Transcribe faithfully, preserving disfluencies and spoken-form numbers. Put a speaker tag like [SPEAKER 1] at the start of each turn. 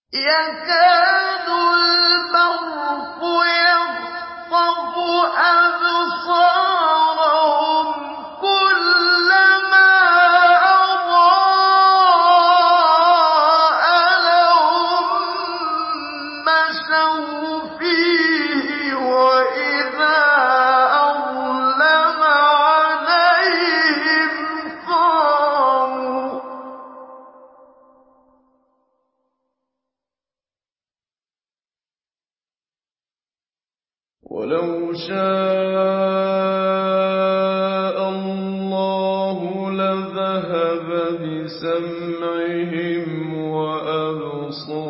[SPEAKER 1] يَكَادُ الْبَرْقُ يَخْطَفُ أَبْصَارَهُمْ كُلَّمَا أَضَاءَ لَهُم مَّشَوْا فِيهِ وَإِذَا أَظْلَمَ عَلَيْهِمْ قَامُوا ۚ وَلَوْ شَاءَ اللَّهُ لَذَهَبَ بِسَمْعِهِمْ وَأَبْصَارِهِمْ